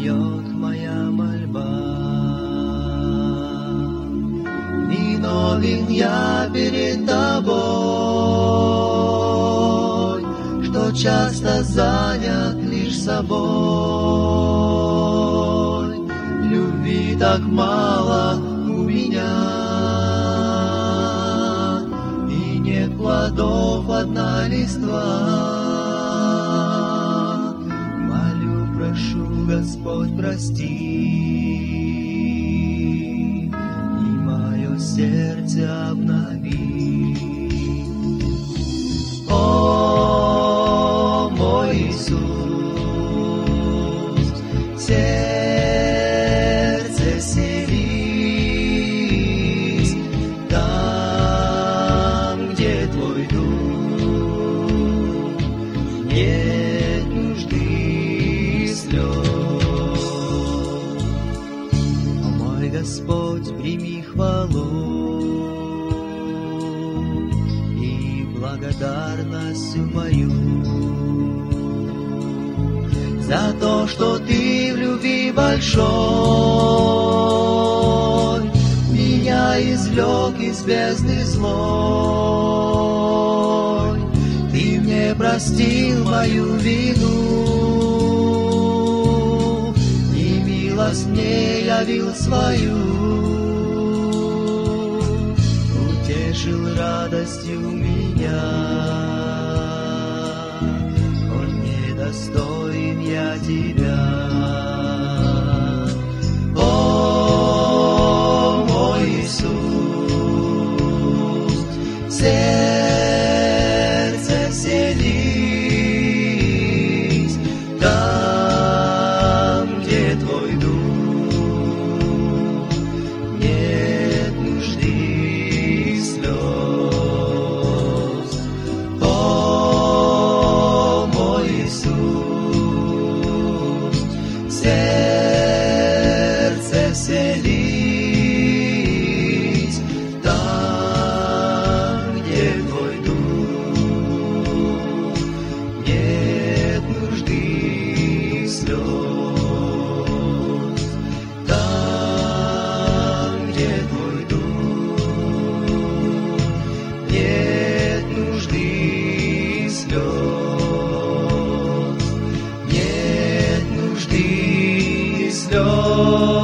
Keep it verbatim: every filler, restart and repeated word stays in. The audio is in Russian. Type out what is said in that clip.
поет моя мольба. Виновен я перед тобой, что часто занят лишь собой. Любви так мало у меня, и нет плодов, одна листва. Молю, прошу, Господь, прости, и мое сердце обнови. О, мой Иисус, сердце селись там, где Твой дух, нет нужды и слез. О мой Господь, прими хвалу и благодарностью мою за то, что Ты в любви большой меня извлек из бездны злой. Ты мне простил мою вину и милость мне явил свою, утешил радостью меня. Он недостоин я Тебя. О, мой Иисус, сердце селись там, где Твой дух, нет нужды и слез. О, мой Иисус, сердце селись там, где Твой дух, нет нужды и слез. Там, где Твой дух, нет нужды и слез, нет нужды и слез.